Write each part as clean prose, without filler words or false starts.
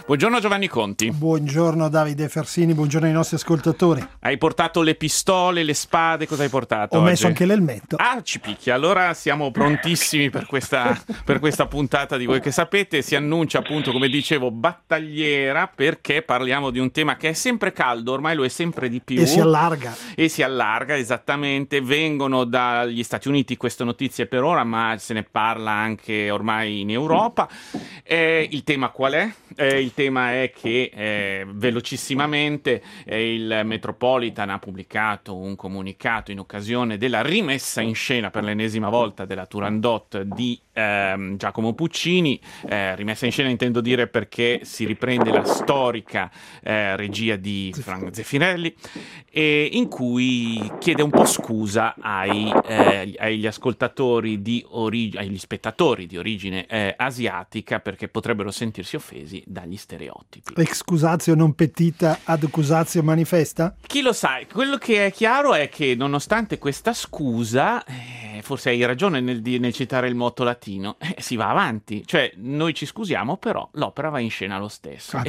Buongiorno Giovanni Conti. Buongiorno Davide Fersini, buongiorno ai nostri ascoltatori. Hai portato le pistole, le spade, cosa hai portato Ho oggi? messo anche l'elmetto. Ah, ci picchia, allora siamo prontissimi per questa puntata di Voi che sapete. Si annuncia appunto, come dicevo, battagliera, perché parliamo di un tema che è sempre caldo, ormai lo è sempre di più. E si allarga. E si allarga, esattamente. Vengono dagli Stati Uniti queste notizie per ora, ma se ne parla anche ormai in Europa. Il tema qual è? Il tema è che velocissimamente il Metropolitan ha pubblicato un comunicato in occasione della rimessa in scena per l'ennesima volta della Turandot di Giacomo Puccini. Rimessa in scena intendo dire perché si riprende la storica regia di Franco Zeffirelli, in cui chiede un po' scusa agli ascoltatori agli spettatori di origine asiatica, perché potrebbero sentirsi offesi dagli stereotipi. Excusatio non petita ad accusatio manifesta? Chi lo sa, quello che è chiaro è che nonostante questa scusa, forse hai ragione nel citare il motto latino, si va avanti, cioè noi ci scusiamo però l'opera va in scena lo stesso.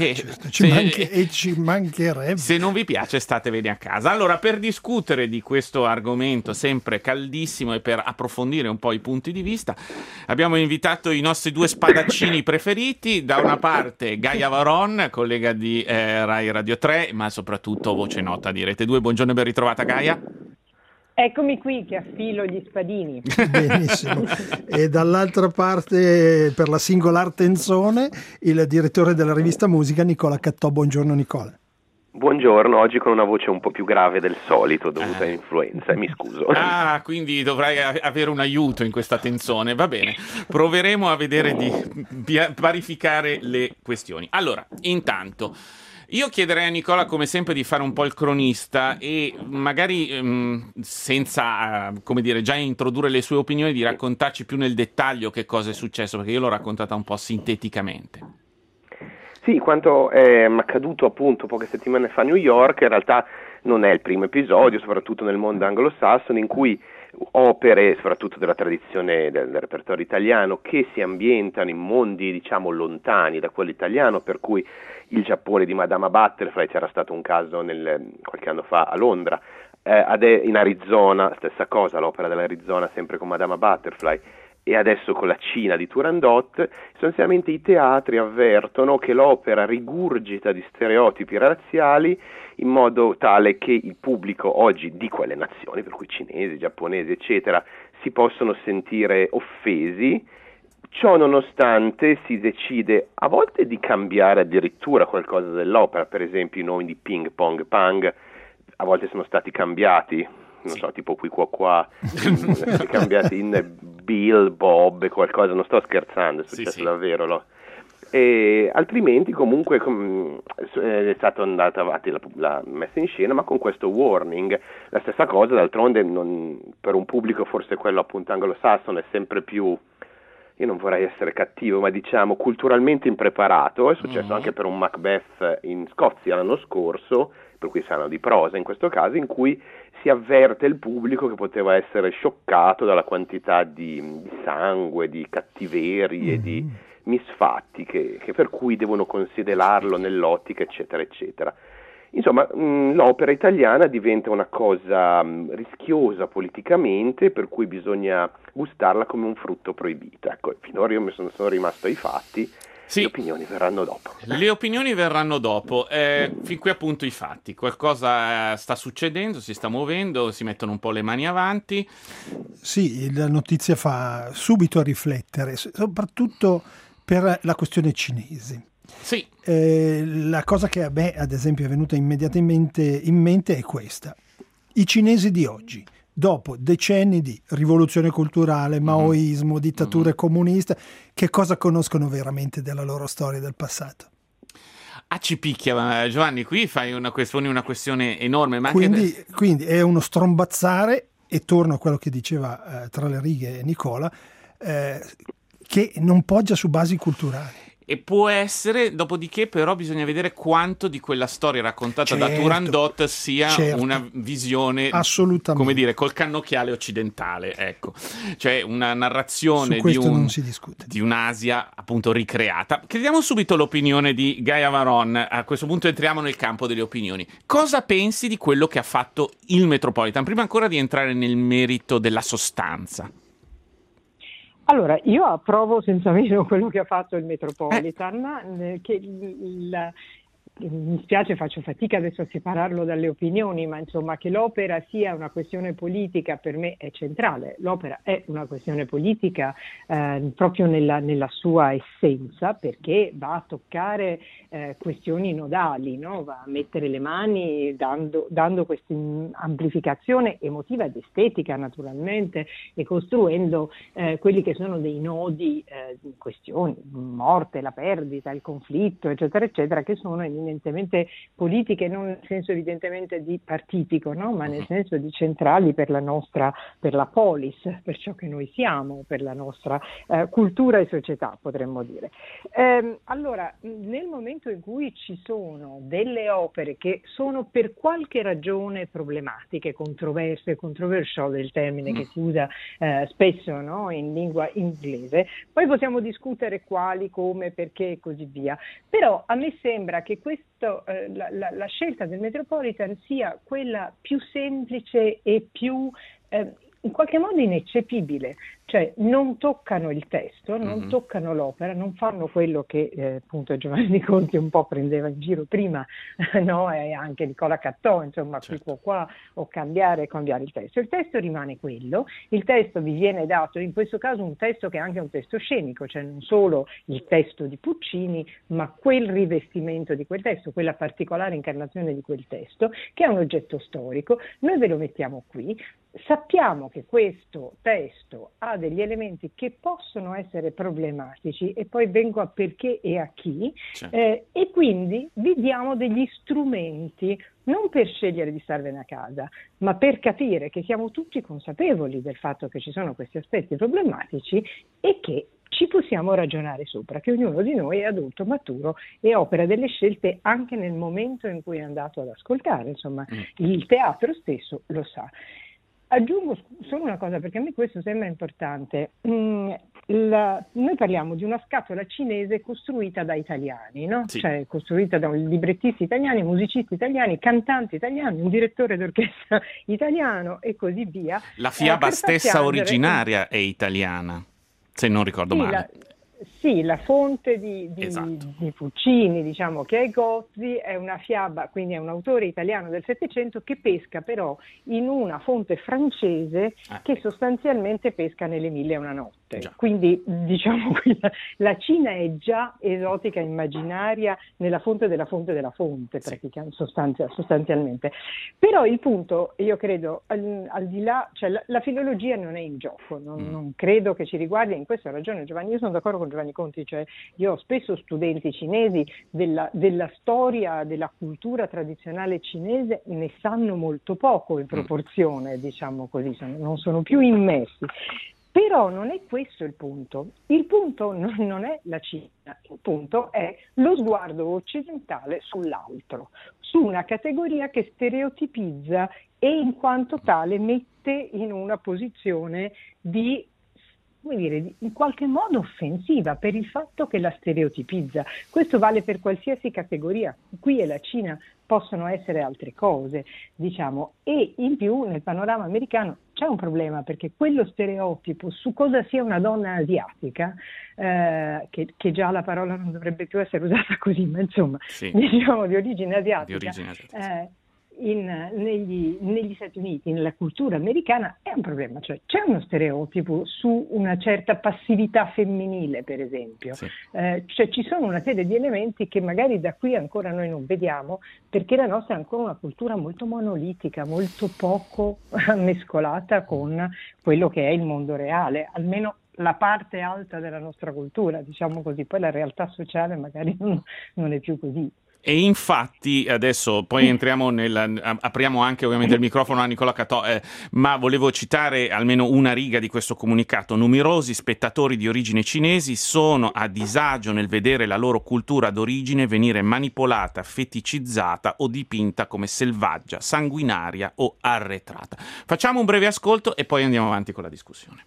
Ci mancherebbe. Se non vi piace statevene a casa. Allora, per discutere di questo argomento sempre caldissimo e per approfondire un po' i punti di vista, abbiamo invitato i nostri due spadaccini preferiti. Da una parte Gaia Varon, collega di Rai Radio 3, ma soprattutto voce nota di Rete 2. Buongiorno e ben ritrovata Gaia. Eccomi qui che affilo gli spadini. Benissimo. E dall'altra parte, per la singolar tenzone, il direttore della rivista Musica, Nicola Cattò. Buongiorno Nicola. Buongiorno, oggi con una voce un po' più grave del solito dovuta all'influenza, mi scuso. Ah, quindi dovrai avere un aiuto in questa tenzone, va bene. Proveremo a vedere di parificare le questioni. Allora, intanto, io chiederei a Nicola, come sempre, di fare un po' il cronista e magari senza, già introdurre le sue opinioni, di raccontarci più nel dettaglio che cosa è successo, perché io l'ho raccontata un po' sinteticamente. Sì, quanto è accaduto appunto poche settimane fa a New York in realtà non è il primo episodio, soprattutto nel mondo anglosassone, in cui opere, soprattutto della tradizione del repertorio italiano, che si ambientano in mondi diciamo lontani da quello italiano, per cui il Giappone di Madama Butterfly, c'era stato un caso qualche anno fa a Londra, in Arizona stessa cosa, l'opera dell'Arizona sempre con Madama Butterfly, e adesso con la Cina di Turandot. Sostanzialmente i teatri avvertono che l'opera rigurgita di stereotipi razziali in modo tale che il pubblico oggi di quelle nazioni, per cui cinesi, giapponesi, eccetera, si possono sentire offesi. Ciò nonostante si decide a volte di cambiare addirittura qualcosa dell'opera, per esempio i nomi di Ping Pong Pang a volte sono stati cambiati, non so, tipo qui qua, cambiati in Bill, Bob e qualcosa, non sto scherzando, è successo davvero, no? E altrimenti comunque è stata andata avanti la messa in scena, ma con questo warning. La stessa cosa, d'altronde, per un pubblico forse quello appunto anglosassone è sempre più, io non vorrei essere cattivo, ma diciamo culturalmente impreparato. È successo anche per un Macbeth in Scozia l'anno scorso, per cui saranno di prosa in questo caso, in cui si avverte il pubblico che poteva essere scioccato dalla quantità di sangue, di cattiverie e di misfatti che per cui devono considerarlo nell'ottica, eccetera, eccetera. Insomma, l'opera italiana diventa una cosa rischiosa politicamente, per cui bisogna gustarla come un frutto proibito. Ecco, finora io sono rimasto ai fatti. Sì. Le opinioni verranno dopo. Le opinioni verranno dopo. Fin qui appunto i fatti. Qualcosa sta succedendo, si sta muovendo, si mettono un po' le mani avanti. Sì, la notizia fa subito a riflettere, soprattutto per la questione cinese. Sì. La cosa che a me, ad esempio, è venuta immediatamente in mente è questa. I cinesi di oggi, dopo decenni di rivoluzione culturale, maoismo, dittature comuniste, che cosa conoscono veramente della loro storia del passato? Ci picchia, Giovanni, qui poni una questione enorme. Ma quindi è uno strombazzare, e torno a quello che diceva tra le righe Nicola, che non poggia su basi culturali. e può essere, dopodiché però bisogna vedere quanto di quella storia raccontata da Turandot sia una visione, come dire, col cannocchiale occidentale, ecco, cioè una narrazione di un'Asia appunto ricreata. Chiediamo subito l'opinione di Gaia Varon, a questo punto entriamo nel campo delle opinioni. Cosa pensi di quello che ha fatto il Metropolitan, prima ancora di entrare nel merito della sostanza? Allora, io approvo senza meno quello che ha fatto il Metropolitan, che mi spiace, faccio fatica adesso a separarlo dalle opinioni, ma insomma che l'opera sia una questione politica per me è centrale. L'opera è una questione politica proprio nella sua essenza, perché va a toccare questioni nodali, no? Va a mettere le mani dando questa amplificazione emotiva ed estetica naturalmente, e costruendo quelli che sono dei nodi di questioni, morte, la perdita, il conflitto, eccetera, eccetera, che sono eminentemente politiche, non nel senso evidentemente di partitico, no? Ma nel senso di centrali per la polis, per ciò che noi siamo, per la nostra cultura e società, potremmo dire. Allora, nel momento in cui ci sono delle opere che sono per qualche ragione problematiche, controverse, controversial è il termine che si usa spesso, no? In lingua inglese, poi possiamo discutere quali, come, perché e così via. Però a me sembra che la scelta del Metropolitan sia quella più semplice e più in qualche modo ineccepibile, cioè non toccano il testo, non toccano l'opera, non fanno quello che appunto Giovanni Conti un po' prendeva in giro prima, no? E anche Nicola Cattò, insomma, certo. Qui qua o cambiare il testo. Il testo rimane quello, il testo vi viene dato, in questo caso un testo che è anche un testo scenico, cioè non solo il testo di Puccini, ma quel rivestimento di quel testo, quella particolare incarnazione di quel testo, che è un oggetto storico. Noi ve lo mettiamo qui. Sappiamo che questo testo ha degli elementi che possono essere problematici, e poi vengo a perché e a chi, e quindi vi diamo degli strumenti non per scegliere di starvene a casa, ma per capire che siamo tutti consapevoli del fatto che ci sono questi aspetti problematici e che ci possiamo ragionare sopra, che ognuno di noi è adulto, maturo e opera delle scelte anche nel momento in cui è andato ad ascoltare, insomma, il teatro stesso lo sa. Aggiungo solo una cosa, perché a me questo sembra importante. Noi parliamo di una scatola cinese costruita da italiani, no? Sì. Cioè costruita da librettisti italiani, musicisti italiani, cantanti italiani, un direttore d'orchestra italiano e così via. La fiaba stessa originaria è italiana, se non ricordo male. Sì, la fonte di Puccini, diciamo, che è Gozzi, è una fiaba, quindi è un autore italiano del Settecento che pesca però in una fonte francese che sostanzialmente pesca nelle Mille e una notte. Già. Quindi diciamo la Cina è già esotica, immaginaria nella fonte della fonte della fonte, sostanzialmente. Però il punto, io credo, al di là, cioè la filologia non è in gioco, non credo che ci riguardi, in questo ha ragione Giovanni, io sono d'accordo con Giovanni Conti, cioè io ho spesso studenti cinesi della storia, della cultura tradizionale cinese, ne sanno molto poco in proporzione, diciamo così, non sono più immessi. Però non è questo il punto. Il punto non è la Cina, il punto è lo sguardo occidentale sull'altro, su una categoria che stereotipizza e in quanto tale mette in una posizione di, come dire, in qualche modo offensiva per il fatto che la stereotipizza. Questo vale per qualsiasi categoria. Qui è la Cina, possono essere altre cose, diciamo, e in più nel panorama americano c'è un problema, perché quello stereotipo su cosa sia una donna asiatica, che già la parola non dovrebbe più essere usata così, ma insomma, diciamo di origine asiatica, negli Stati Uniti, nella cultura americana è un problema, cioè c'è uno stereotipo su una certa passività femminile, per esempio, cioè ci sono una serie di elementi che magari da qui ancora noi non vediamo, perché la nostra è ancora una cultura molto monolitica, molto poco mescolata con quello che è il mondo reale, almeno la parte alta della nostra cultura, diciamo così, poi la realtà sociale magari non è più così. E infatti adesso poi entriamo apriamo anche ovviamente il microfono a Nicola Cattò, ma volevo citare almeno una riga di questo comunicato. Numerosi spettatori di origine cinesi sono a disagio nel vedere la loro cultura d'origine venire manipolata, feticizzata o dipinta come selvaggia, sanguinaria o arretrata. Facciamo un breve ascolto e poi andiamo avanti con la discussione.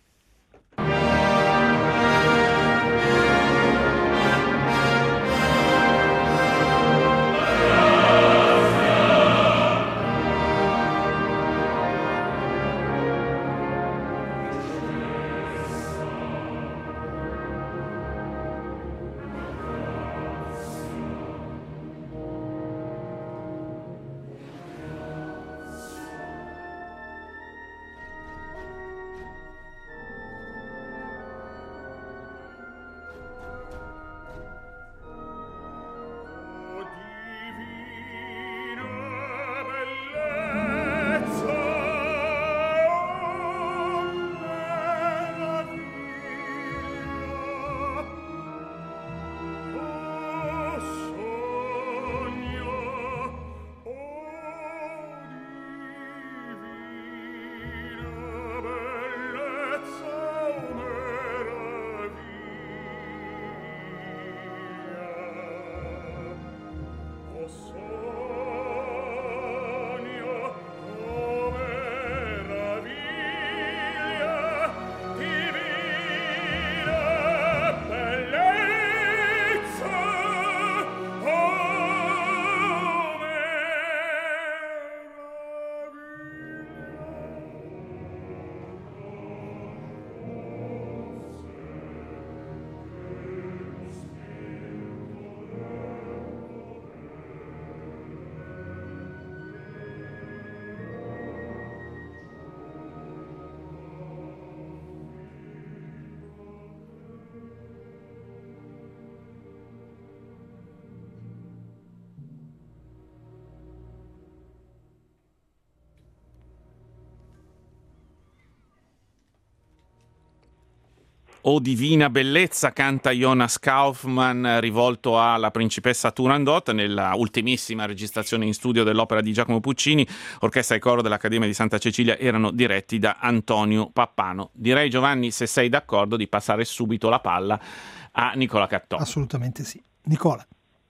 O divina bellezza canta Jonas Kaufmann rivolto alla principessa Turandot nella ultimissima registrazione in studio dell'opera di Giacomo Puccini. Orchestra e coro dell'Accademia di Santa Cecilia erano diretti da Antonio Pappano. Direi, Giovanni, se sei d'accordo, di passare subito la palla a Nicola Cattò. Assolutamente sì. Nicola.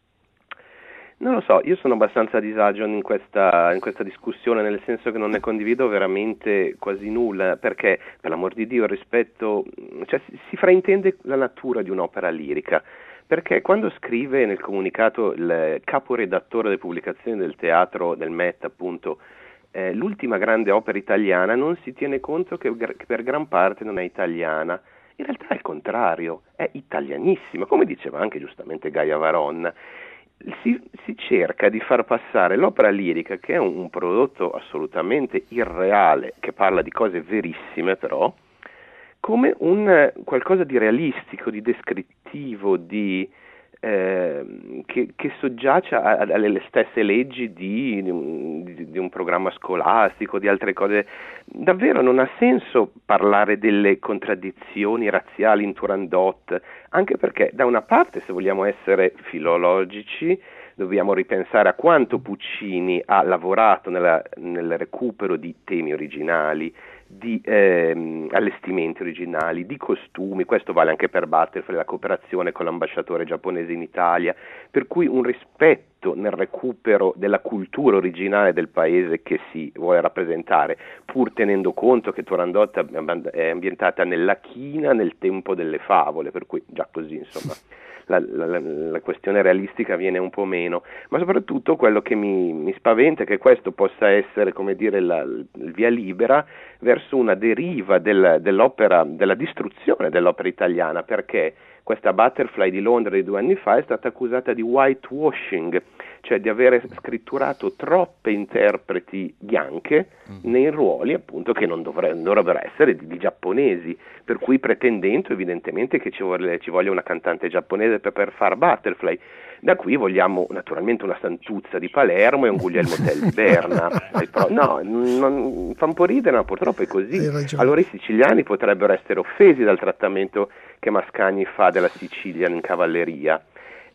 Non lo so, io sono abbastanza a disagio in questa discussione, nel senso che non ne condivido veramente quasi nulla, perché, per l'amor di Dio, rispetto, cioè si fraintende la natura di un'opera lirica, perché quando scrive nel comunicato il caporedattore delle pubblicazioni del teatro del Met, appunto, l'ultima grande opera italiana, non si tiene conto che per gran parte non è italiana. In realtà è il contrario, è italianissima, come diceva anche giustamente Gaia Varon. Si cerca di far passare l'opera lirica, che è un prodotto assolutamente irreale, che parla di cose verissime però, come un qualcosa di realistico, di descrittivo, che soggiace alle stesse leggi di un programma scolastico, di altre cose. Davvero non ha senso parlare delle contraddizioni razziali in Turandot, anche perché da una parte, se vogliamo essere filologici, dobbiamo ripensare a quanto Puccini ha lavorato nel recupero di temi originali, di allestimenti originali, di costumi. Questo vale anche per Butterfly, la cooperazione con l'ambasciatore giapponese in Italia, per cui un rispetto nel recupero della cultura originale del paese che si vuole rappresentare, pur tenendo conto che Turandot è ambientata nella China nel tempo delle favole, per cui già così insomma la questione realistica viene un po' meno. Ma soprattutto quello che mi spaventa è che questo possa essere, come dire, il via libera verso una deriva dell'opera, della distruzione dell'opera italiana, perché questa Butterfly di Londra di 2 anni fa è stata accusata di whitewashing, cioè di avere scritturato troppe interpreti bianche nei ruoli appunto che non dovrebbero essere di giapponesi, per cui pretendendo evidentemente che ci voglia una cantante giapponese per far Butterfly. Da qui vogliamo naturalmente una Santuzza di Palermo e un Guglielmo Tell di Berna. No, fa un po' ridere, ma purtroppo è così. Allora i siciliani potrebbero essere offesi dal trattamento che Mascagni fa della Sicilia in cavalleria.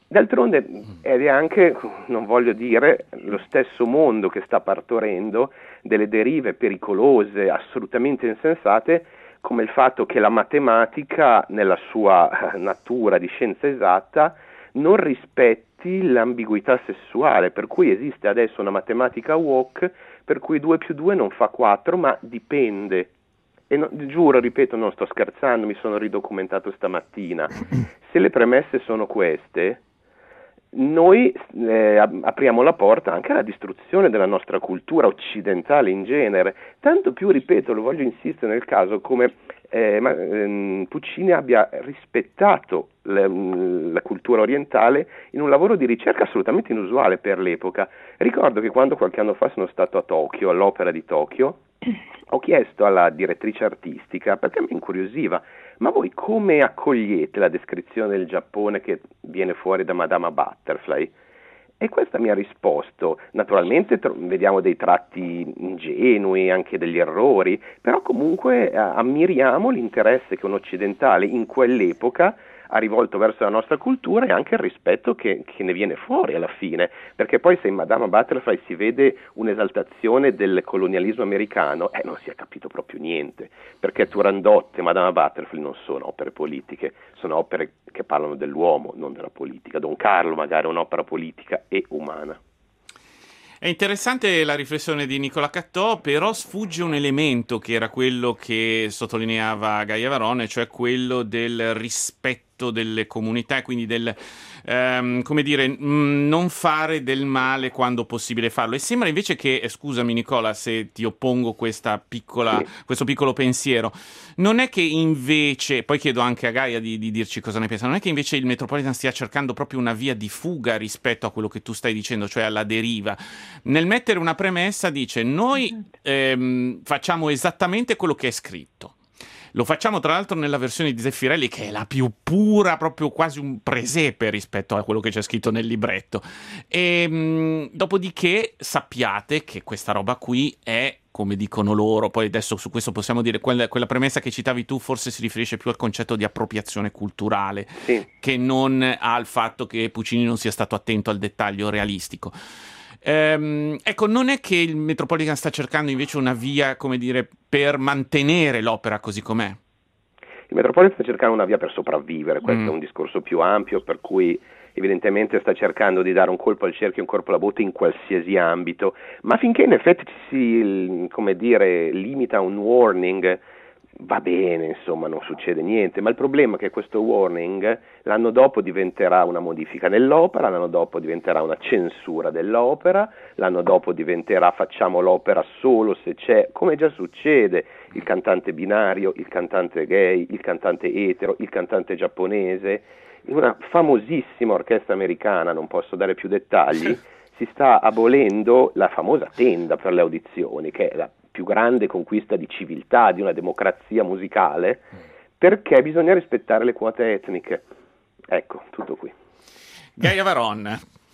D'altronde ed è anche, non voglio dire, lo stesso mondo che sta partorendo delle derive pericolose, assolutamente insensate, come il fatto che la matematica, nella sua natura di scienza esatta, non rispetti l'ambiguità sessuale, per cui esiste adesso una matematica woke, per cui 2 più 2 non fa 4, ma dipende. E giuro, ripeto, non sto scherzando, mi sono ridocumentato stamattina. Se le premesse sono queste, noi apriamo la porta anche alla distruzione della nostra cultura occidentale in genere, tanto più, ripeto, lo voglio insistere nel caso come Puccini abbia rispettato la cultura orientale in un lavoro di ricerca assolutamente inusuale per l'epoca. Ricordo che quando qualche anno fa sono stato a Tokyo, all'Opera di Tokyo, ho chiesto alla direttrice artistica, perché mi incuriosiva, ma voi come accogliete la descrizione del Giappone che viene fuori da Madama Butterfly? E questa mi ha risposto, naturalmente vediamo dei tratti ingenui, anche degli errori, però comunque ammiriamo l'interesse che un occidentale in quell'epoca ha rivolto verso la nostra cultura e anche il rispetto che ne viene fuori alla fine, perché poi se in Madama Butterfly si vede un'esaltazione del colonialismo americano, non si è capito proprio niente, perché Turandot e Madama Butterfly non sono opere politiche, sono opere che parlano dell'uomo, non della politica. Don Carlo magari è un'opera politica e umana. È interessante la riflessione di Nicola Cattò, però sfugge un elemento che era quello che sottolineava Gaia Varone, cioè quello del rispetto delle comunità e quindi del, come dire, non fare del male quando possibile farlo. E sembra invece che, scusami Nicola se ti oppongo questo piccolo pensiero, non è che invece, poi chiedo anche a Gaia di dirci cosa ne pensa, non è che invece il Metropolitan stia cercando proprio una via di fuga rispetto a quello che tu stai dicendo, cioè alla deriva. Nel mettere una premessa dice noi facciamo esattamente quello che è scritto. Lo facciamo tra l'altro nella versione di Zeffirelli che è la più pura, proprio quasi un presepe rispetto a quello che c'è scritto nel libretto. E dopodiché sappiate che questa roba qui è, come dicono loro, poi adesso su questo possiamo dire, quella premessa che citavi tu forse si riferisce più al concetto di appropriazione culturale, sì, che non al fatto che Puccini non sia stato attento al dettaglio realistico. Ecco, non è che il Metropolitan sta cercando invece una via, come dire, per mantenere l'opera così com'è? Il Metropolitan sta cercando una via per sopravvivere, questo è un discorso più ampio, per cui evidentemente sta cercando di dare un colpo al cerchio e un colpo alla botte in qualsiasi ambito, ma finché in effetti ci si, come dire, limita a un warning, va bene, insomma, non succede niente, ma il problema è che questo warning l'anno dopo diventerà una modifica nell'opera, l'anno dopo diventerà una censura dell'opera, l'anno dopo diventerà facciamo l'opera solo se c'è, come già succede, il cantante binario, il cantante gay, il cantante etero, il cantante giapponese. In una famosissima orchestra americana, non posso dare più dettagli, si sta abolendo la famosa tenda per le audizioni, che è la più grande conquista di civiltà di una democrazia musicale, perché bisogna rispettare le quote etniche. Ecco, tutto qui. Gaia Varon.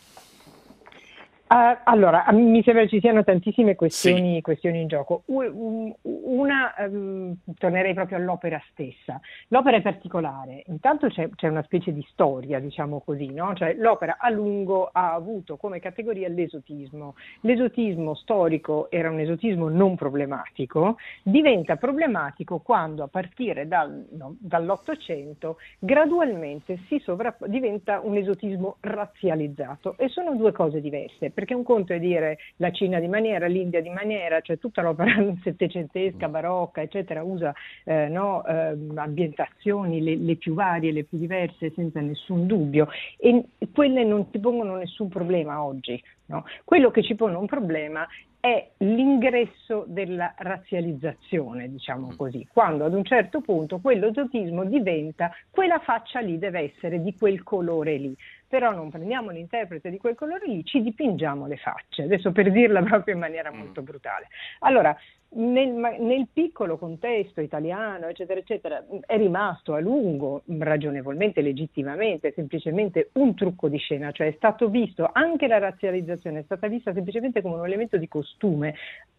Allora, mi sembra ci siano tantissime questioni in gioco. Una, tornerei proprio all'opera stessa. L'opera è particolare, intanto c'è una specie di storia, diciamo così, no? Cioè l'opera a lungo ha avuto come categoria l'esotismo. L'esotismo storico era un esotismo non problematico, diventa problematico quando a partire dall'Ottocento gradualmente diventa un esotismo razzializzato, e sono due cose diverse. Perché un conto è dire la Cina di maniera, l'India di maniera, cioè tutta l'opera settecentesca, barocca, eccetera, usa ambientazioni le più varie, le più diverse, senza nessun dubbio, e quelle non ti pongono nessun problema oggi, no? Quello che ci pone un problema è l'ingresso della razzializzazione, diciamo così, quando ad un certo punto quell'esotismo diventa quella faccia lì deve essere di quel colore lì. Però non prendiamo l'interprete di quel colore lì, ci dipingiamo le facce, adesso per dirla proprio in maniera molto brutale. Allora, nel piccolo contesto italiano, eccetera, eccetera, è rimasto a lungo, ragionevolmente, legittimamente, semplicemente un trucco di scena, cioè è stato visto, anche la razzializzazione è stata vista semplicemente come un elemento di costume,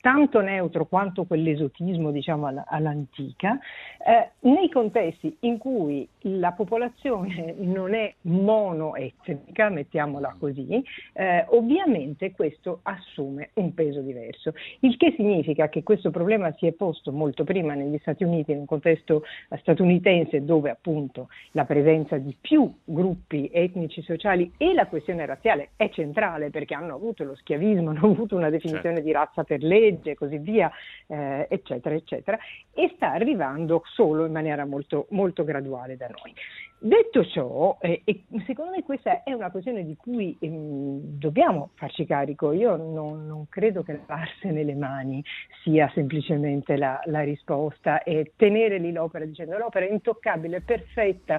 tanto neutro quanto quell'esotismo, diciamo, all'antica, nei contesti in cui la popolazione non è monoetnica, mettiamola così, ovviamente questo assume un peso diverso, il che significa che questo problema si è posto molto prima negli Stati Uniti, in un contesto statunitense dove appunto la presenza di più gruppi etnici, sociali e la questione razziale è centrale, perché hanno avuto lo schiavismo, hanno avuto una definizione di razza per legge e così via, eccetera, eccetera, e sta arrivando solo in maniera molto, molto graduale da noi. Detto ciò, secondo me questa è una questione di cui dobbiamo farci carico. Io non credo che lavarsene le mani sia semplicemente la risposta e tenere lì l'opera dicendo l'opera è intoccabile, è perfetta,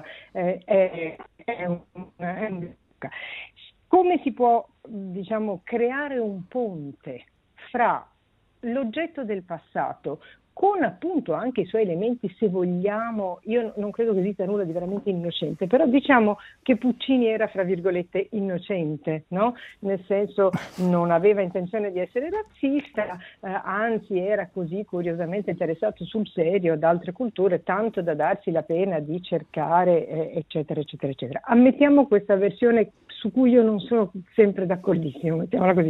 come si può, diciamo, creare un ponte fra l'oggetto del passato con appunto anche i suoi elementi, se vogliamo, io non credo che esista nulla di veramente innocente, però diciamo che Puccini era, fra virgolette, innocente, no? Nel senso non aveva intenzione di essere razzista, anzi era così curiosamente interessato sul serio ad altre culture, tanto da darsi la pena di cercare, eccetera, eccetera, eccetera. Ammettiamo questa versione su cui io non sono sempre d'accordissimo, mettiamola così.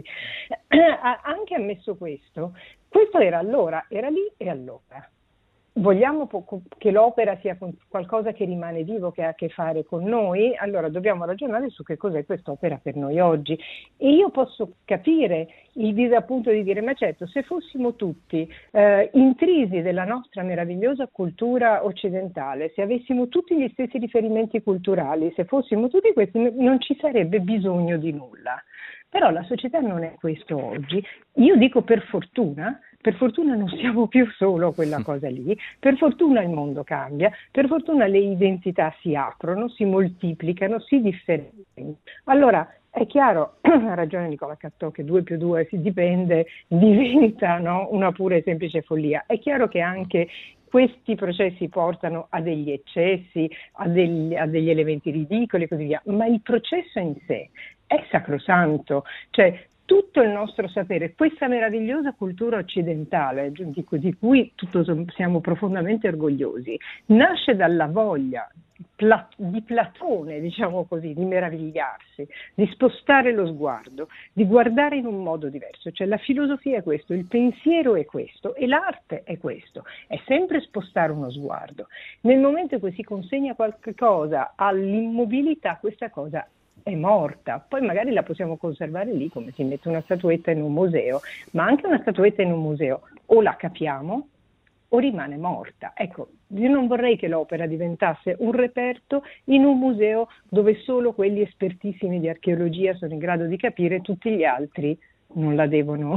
Anche ammesso questo era allora, era lì e allora. Vogliamo che l'opera sia qualcosa che rimane vivo, che ha a che fare con noi, allora dobbiamo ragionare su che cos'è quest'opera per noi oggi. E io posso capire il disappunto di dire, ma certo, se fossimo tutti intrisi della nostra meravigliosa cultura occidentale, se avessimo tutti gli stessi riferimenti culturali, se fossimo tutti questi, non ci sarebbe bisogno di nulla. Però la società non è questo oggi. Io dico per fortuna non siamo più solo quella cosa lì, per fortuna il mondo cambia, per fortuna le identità si aprono, si moltiplicano, si differenziano. Allora è chiaro, ha ragione Nicola Cattò, che 2 più 2 si dipende, diventa, no, una pura e semplice follia. È chiaro che anche questi processi portano a degli eccessi, a degli elementi ridicoli e così via, ma il processo in sé è sacrosanto, cioè tutto il nostro sapere, questa meravigliosa cultura occidentale di cui siamo profondamente orgogliosi, nasce dalla voglia di Platone, diciamo così, di meravigliarsi, di spostare lo sguardo, di guardare in un modo diverso. Cioè la filosofia è questo, il pensiero è questo e l'arte è questo, è sempre spostare uno sguardo. Nel momento in cui si consegna qualche cosa all'immobilità, questa cosa è morta, poi magari la possiamo conservare lì come si mette una statuetta in un museo, ma anche una statuetta in un museo o la capiamo o rimane morta. Ecco, io non vorrei che l'opera diventasse un reperto in un museo dove solo quelli espertissimi di archeologia sono in grado di capire, tutti gli altri non la devono,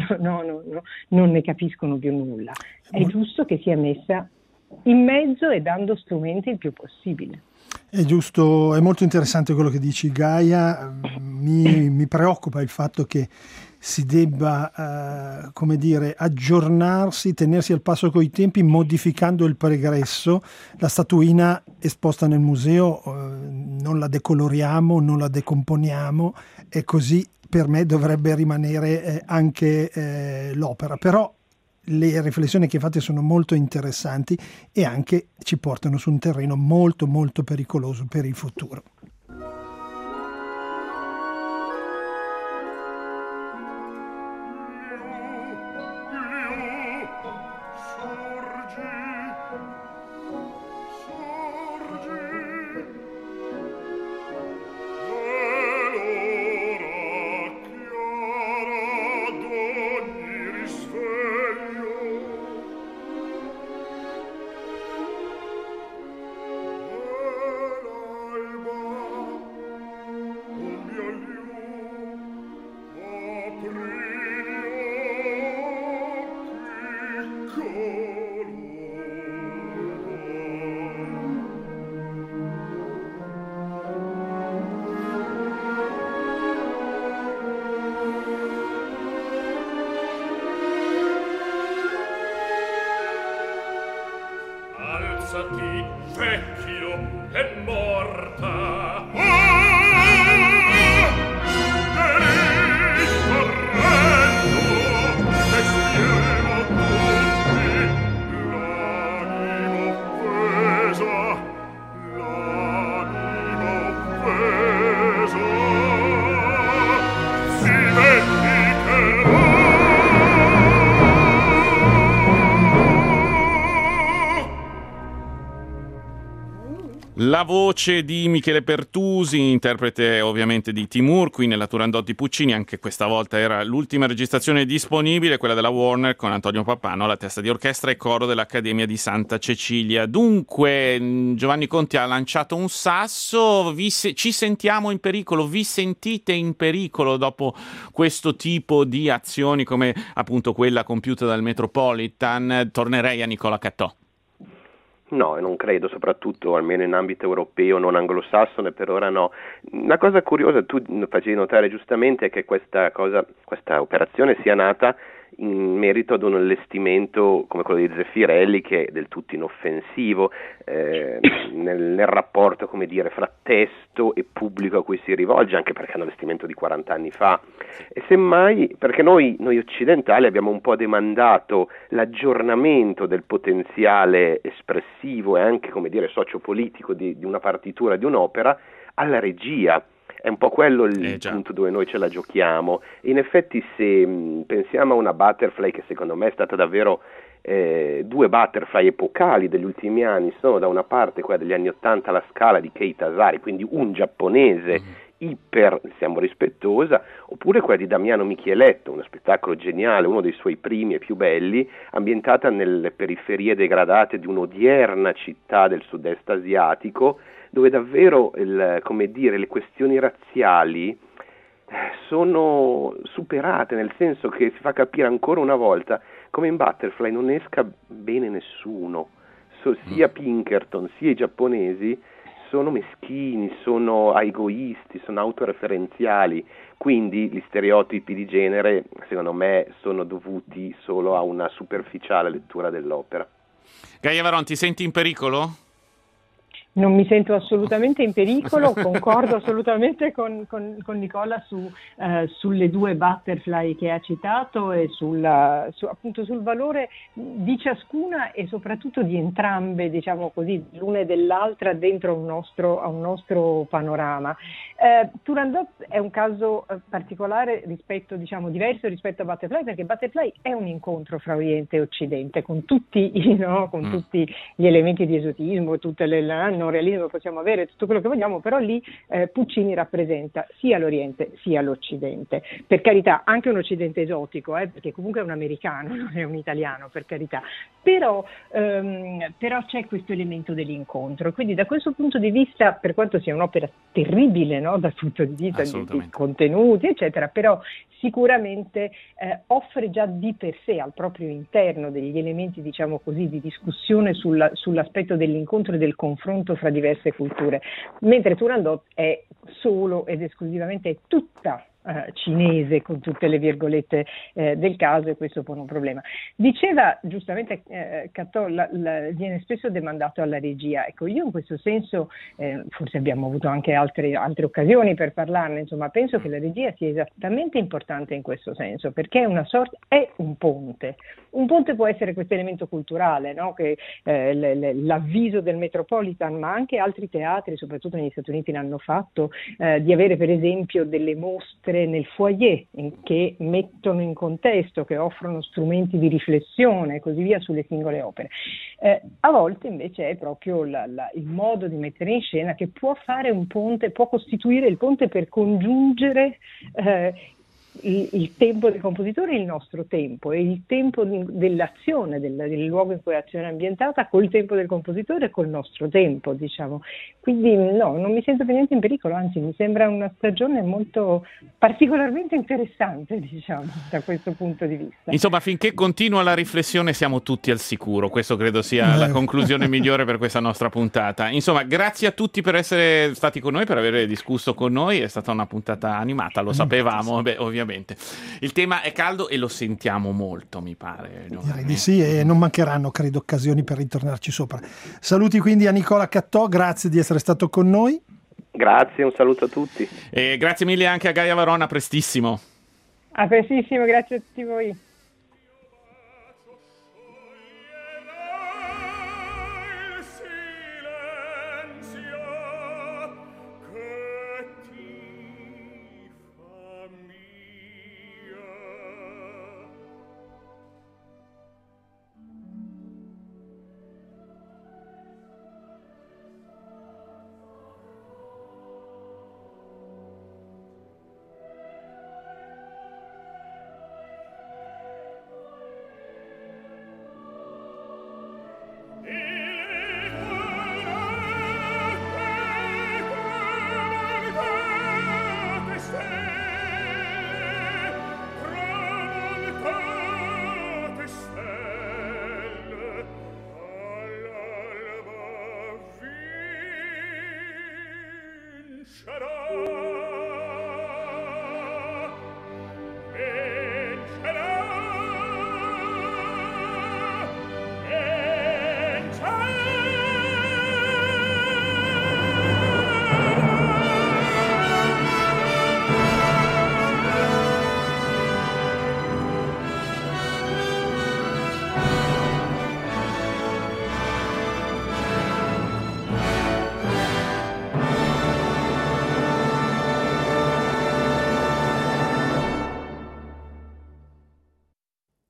non ne capiscono più nulla. È giusto che sia messa in mezzo e dando strumenti il più possibile. È giusto, è molto interessante quello che dici, Gaia. Mi preoccupa il fatto che si debba, come dire, aggiornarsi, tenersi al passo coi tempi, modificando il pregresso. La statuina esposta nel museo non la decoloriamo, non la decomponiamo, e così per me dovrebbe rimanere anche l'opera. Però le riflessioni che fate sono molto interessanti e anche ci portano su un terreno molto molto pericoloso per il futuro. La voce di Michele Pertusi, interprete ovviamente di Timur, qui nella Turandot di Puccini. Anche questa volta era l'ultima registrazione disponibile, quella della Warner, con Antonio Pappano alla testa di orchestra e coro dell'Accademia di Santa Cecilia. Dunque, Giovanni Conti ha lanciato un sasso, ci sentiamo in pericolo, vi sentite in pericolo dopo questo tipo di azioni come appunto quella compiuta dal Metropolitan? Tornerei a Nicola Cattò. No, non credo, soprattutto almeno in ambito europeo, non anglosassone, per ora no. Una cosa curiosa, tu facevi notare giustamente, è che questa operazione sia nata in merito ad un allestimento come quello di Zeffirelli, che è del tutto inoffensivo nel rapporto, come dire, fra testo e pubblico a cui si rivolge, anche perché è un allestimento di 40 anni fa, e semmai perché noi occidentali abbiamo un po' demandato l'aggiornamento del potenziale espressivo e anche, come dire, sociopolitico di una partitura, di un'opera, alla regia. È un po' quello il punto dove noi ce la giochiamo. In effetti, se pensiamo a una Butterfly, che secondo me è stata davvero due Butterfly epocali degli ultimi anni, sono da una parte quella degli anni '80, la Scala di Kei Tasari, quindi un giapponese iper, siamo rispettosa, oppure quella di Damiano Micheletto, uno spettacolo geniale, uno dei suoi primi e più belli, ambientata nelle periferie degradate di un'odierna città del sud-est asiatico, dove davvero le questioni razziali sono superate, nel senso che si fa capire ancora una volta come in Butterfly non esca bene nessuno, sia Pinkerton sia i giapponesi sono meschini, sono egoisti, sono autoreferenziali, quindi gli stereotipi di genere secondo me sono dovuti solo a una superficiale lettura dell'opera. Gaia Varon, ti senti in pericolo? Non mi sento assolutamente in pericolo, concordo assolutamente con Nicola sulle due Butterfly che ha citato e appunto sul valore di ciascuna e soprattutto di entrambe, diciamo così, l'una e dell'altra dentro a un nostro panorama. Turandot è un caso particolare diverso rispetto a Butterfly, perché Butterfly è un incontro fra Oriente e Occidente con tutti tutti gli elementi di esotismo, tutte le realismo possiamo avere, tutto quello che vogliamo, però lì Puccini rappresenta sia l'Oriente sia l'Occidente. Per carità, anche un Occidente esotico, perché comunque è un americano, non è un italiano, per carità. Però c'è questo elemento dell'incontro. Quindi da questo punto di vista, per quanto sia un'opera terribile, no? Dal punto di vista di contenuti, eccetera, però sicuramente offre già di per sé al proprio interno degli elementi, diciamo così, di discussione sull'aspetto dell'incontro e del confronto fra diverse culture, mentre Turandot è solo ed esclusivamente tutta cinese, con tutte le virgolette del caso, e questo pone un problema. Diceva giustamente Cattò, viene spesso demandato alla regia. Ecco, io in questo senso, forse abbiamo avuto anche altre occasioni per parlarne, insomma, penso che la regia sia esattamente importante in questo senso, perché è un ponte. Un ponte può essere questo elemento culturale, no? Che l'avviso del Metropolitan, ma anche altri teatri, soprattutto negli Stati Uniti, l'hanno fatto, di avere per esempio delle mostre nel foyer che mettono in contesto, che offrono strumenti di riflessione e così via sulle singole opere. A volte invece è proprio il modo di mettere in scena che può fare un ponte, può costituire il ponte per congiungere il tempo del compositore, il nostro tempo, e il tempo dell'azione, del luogo in cui l'azione è ambientata, col tempo del compositore e col nostro tempo, diciamo. Quindi no, non mi sento per niente in pericolo, anzi mi sembra una stagione molto particolarmente interessante, diciamo, da questo punto di vista. Insomma, finché continua la riflessione siamo tutti al sicuro, questo credo sia la conclusione migliore per questa nostra puntata. Insomma, grazie a tutti per essere stati con noi, per aver discusso con noi, è stata una puntata animata, lo sapevamo, ovviamente. Il tema è caldo e lo sentiamo molto, mi pare. Direi di sì, e non mancheranno, credo, occasioni per ritornarci sopra. Saluti quindi a Nicola Cattò, grazie di essere stato con noi. Grazie, un saluto a tutti. E grazie mille anche a Gaia Varona, prestissimo. A prestissimo, grazie a tutti voi.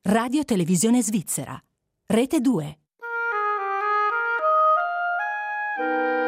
Radio Televisione Svizzera. Rete 2.